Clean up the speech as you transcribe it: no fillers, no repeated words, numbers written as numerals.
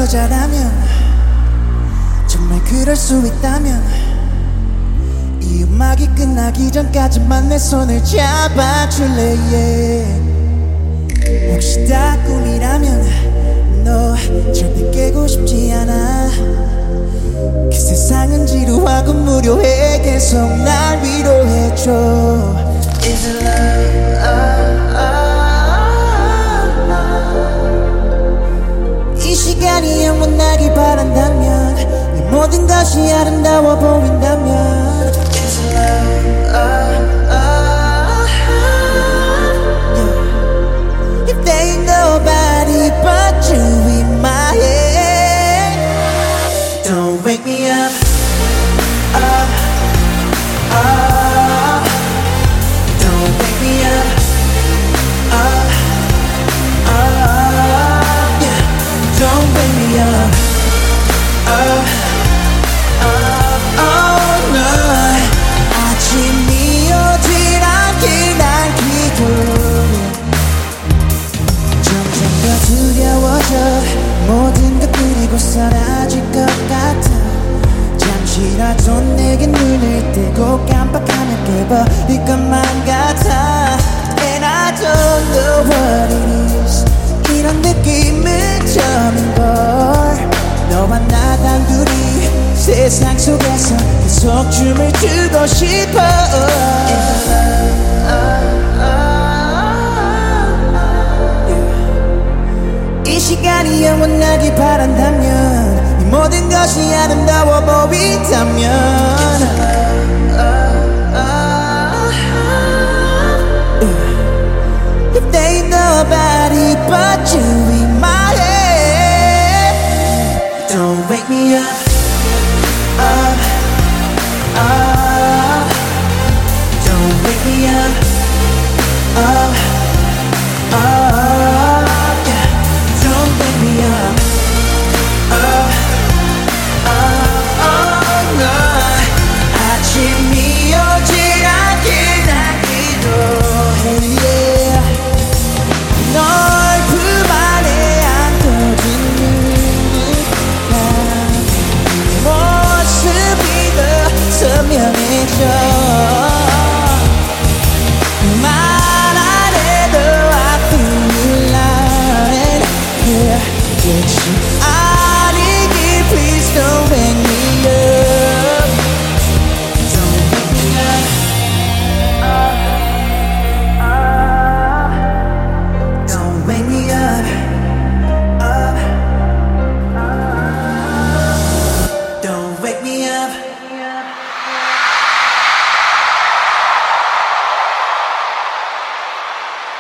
여자라면 정말 그럴 수 있다면 이 음악이 끝나기 전까지만 내 손을 잡아줄래 yeah. 혹시 다 꿈이라면 너 절대 깨고 싶지 않아. 그 세상은 지루하고 무료해. 계속 날 위로해줘. Is it love? 이 시간이 영원하길 바란다면 내 모든 것이 아름다워 보인다면 Is it love? If there ain't nobody but you in my head, don't wake me up, don't wake me up, yeah. Don't wake me up, oh no. 아침이 오질 않길 난 기도해. 점점 더 두려워져. 모든 것 그리고 사라질 것 같아. 잠시라도 내게 눈을 떼고 깜빡하면 깨버릴 것만 같아. And I don't know what it is. 이런 느낌은 처음인걸. 너와 나 단둘이 세상 속에서 계속 춤을 추고 싶어. 이 시간이 영원하길 바란다면 이 모든 것이 아름다워 보인다면 If there ain't nobody but you in my head, don't wake me up.